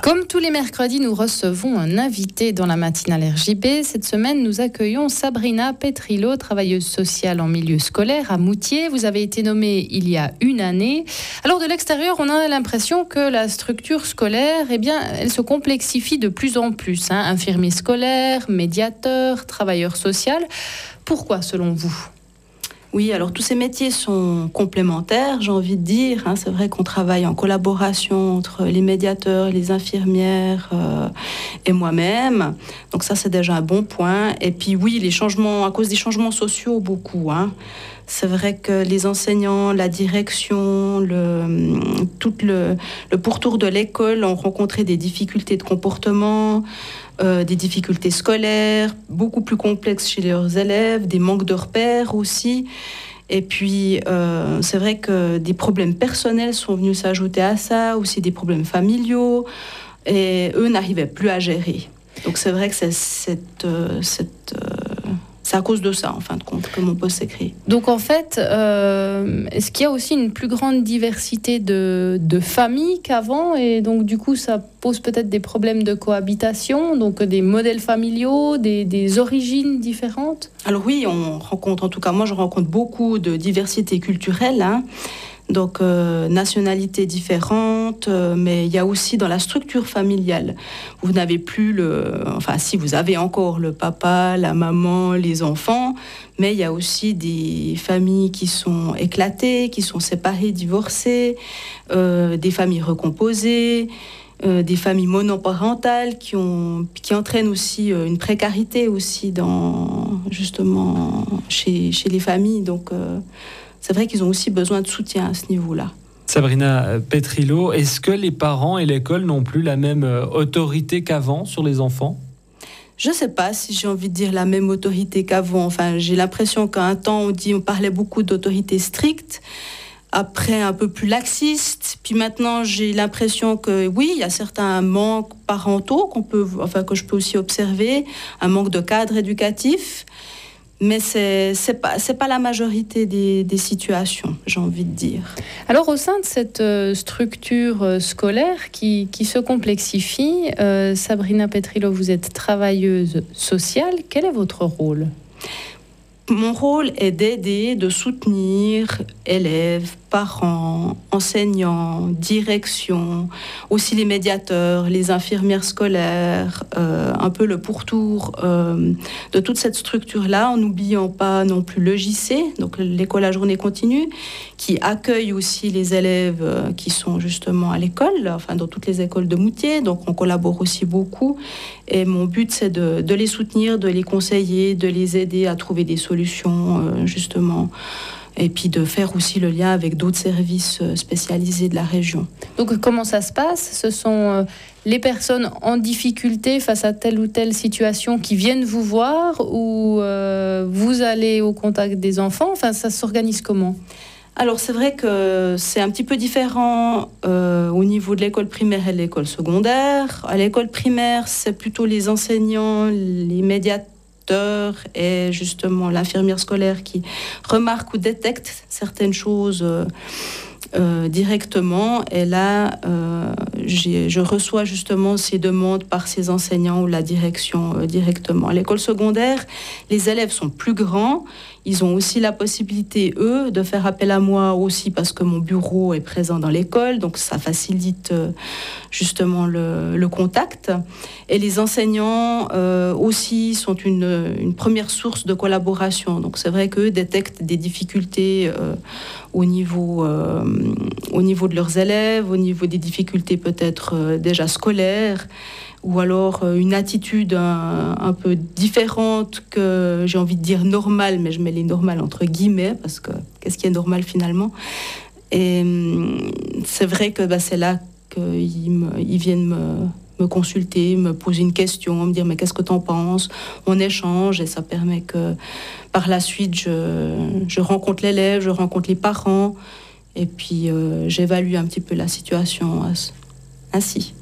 Comme tous les mercredis, nous recevons un invité dans la matinale RJB. Cette semaine, nous accueillons Sabrina Petrillo, travailleuse sociale en milieu scolaire à Moutier. Vous avez été nommée il y a une année. Alors de l'extérieur, on a l'impression que la structure scolaire, elle se complexifie de plus en plus. Infirmier scolaire, médiateur, travailleur social. Pourquoi, selon vous ? Oui, alors tous ces métiers sont complémentaires, j'ai envie de dire. C'est vrai qu'on travaille en collaboration entre les médiateurs, les infirmières et moi-même. Donc ça, c'est déjà un bon point. Et puis oui, les changements, à cause des changements sociaux, beaucoup. C'est vrai que les enseignants, la direction, tout le pourtour de l'école ont rencontré des difficultés de comportement, des difficultés scolaires, beaucoup plus complexes chez leurs élèves, des manques de repères aussi. Et puis, c'est vrai que des problèmes personnels sont venus s'ajouter à ça, aussi des problèmes familiaux, et eux n'arrivaient plus à gérer. Donc c'est vrai que c'est à cause de ça, en fin de compte, que mon poste s'est créé. Donc en fait, est-ce qu'il y a aussi une plus grande diversité de familles qu'avant ? Et donc du coup, ça pose peut-être des problèmes de cohabitation, donc des modèles familiaux, des origines différentes ? Alors oui, on rencontre, en tout cas moi je rencontre beaucoup de diversité culturelle, donc nationalités différentes, mais il y a aussi dans la structure familiale, vous n'avez plus si vous avez encore le papa, la maman, les enfants, mais il y a aussi des familles qui sont éclatées, qui sont séparées, divorcées, des familles recomposées, des familles monoparentales qui entraînent aussi une précarité aussi justement chez les familles, donc c'est vrai qu'ils ont aussi besoin de soutien à ce niveau-là. Sabrina Petrillo, est-ce que les parents et l'école n'ont plus la même autorité qu'avant sur les enfants ? Je ne sais pas si j'ai envie de dire la même autorité qu'avant. Enfin, j'ai l'impression qu'à un temps, on parlait beaucoup d'autorité stricte, après un peu plus laxiste. Puis maintenant, j'ai l'impression que oui, il y a certains manques parentaux que je peux aussi observer, un manque de cadre éducatif. Mais c'est pas la majorité des situations, j'ai envie de dire. Alors au sein de cette structure scolaire qui se complexifie, Sabrina Petrillo, vous êtes travailleuse sociale. Quel est votre rôle ? Mon rôle est d'aider, de soutenir élèves, parents, enseignants, direction, aussi les médiateurs, les infirmières scolaires, un peu le pourtour de toute cette structure-là, en n'oubliant pas non plus le JC, donc l'école à journée continue, qui accueille aussi les élèves qui sont justement à l'école, enfin dans toutes les écoles de Moutier, donc on collabore aussi beaucoup. Et mon but, c'est de les soutenir, de les conseiller, de les aider à trouver des solutions, justement, et puis de faire aussi le lien avec d'autres services spécialisés de la région. Donc comment ça se passe ? Ce sont les personnes en difficulté face à telle ou telle situation qui viennent vous voir, ou vous allez au contact des enfants ? Enfin, ça s'organise comment ? Alors c'est vrai que c'est un petit peu différent au niveau de l'école primaire et de l'école secondaire. À l'école primaire, c'est plutôt les enseignants, les médiateurs et justement l'infirmière scolaire qui remarque ou détecte certaines choses directement. Et là, je reçois justement ces demandes par ces enseignants ou la direction directement. À l'école secondaire, les élèves sont plus grands. Ils ont aussi la possibilité, eux, de faire appel à moi aussi parce que mon bureau est présent dans l'école, donc ça facilite justement le contact. Et les enseignants aussi sont une première source de collaboration. Donc c'est vrai qu'eux détectent des difficultés au niveau de leurs élèves, au niveau des difficultés peut-être déjà scolaires, ou alors une attitude un peu différente que j'ai envie de dire normale, mais je mets les normales entre guillemets, parce que qu'est-ce qui est normal finalement ? Et c'est vrai que c'est là qu'ils viennent me consulter, me poser une question, me dire mais qu'est-ce que t'en penses ? On échange et ça permet que par la suite je rencontre l'élève, je rencontre les parents et puis j'évalue un petit peu la situation ainsi.